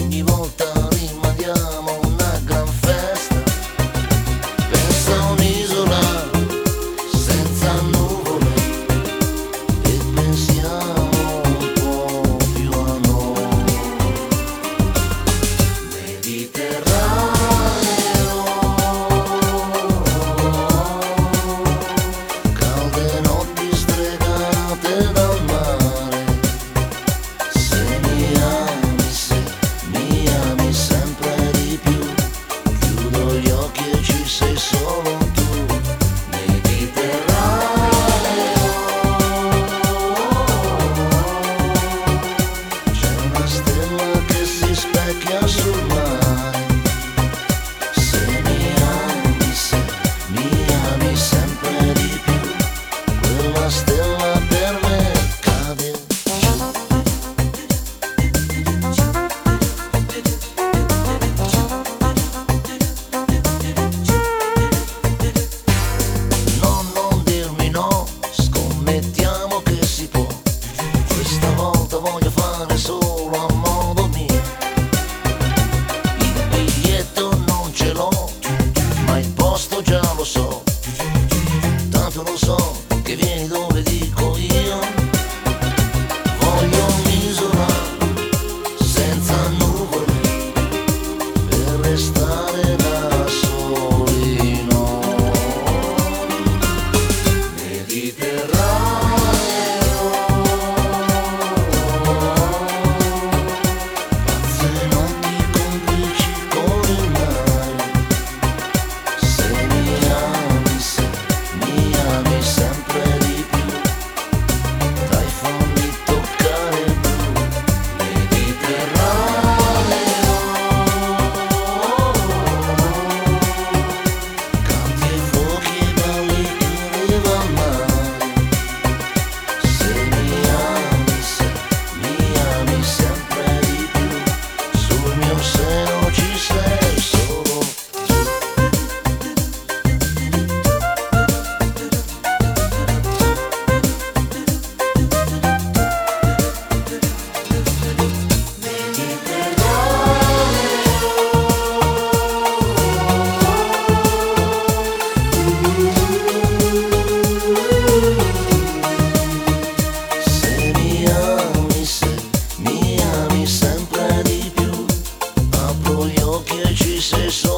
ogni volta rimaniamo una gran festa. Pensa a un'isola senza nuvole e pensiamo un po' più a noi. Mediterraneo, calde notti stregate dal mare. Se mi ami sempre di più, chiudo gli occhi e ci sei solo tu. Mediterraneo, c'è una stella che si specchia sul mare. Se mi ami sempre di più, quella stella per me cade. No, non dirmi no, scommettiamo che si può. Questa volta voglio fare solo a modo mio. Il biglietto non ce l'ho, ma il posto già lo so. Tanto lo so che vieni dove dico io. Voglio un'isola senza nuvole per restare da soli noi. Mediterraneo, pazze notti complici con il mare. Se mi ami sempre di più, dai fammi toccare il blu. Mediterraneo, canti e fuochi e balli in riva al mare. Se mi ami sempre di più, sul mio seno ci sei solo tu. Se mi ami sempre di più, apro gli occhi e ci sei solo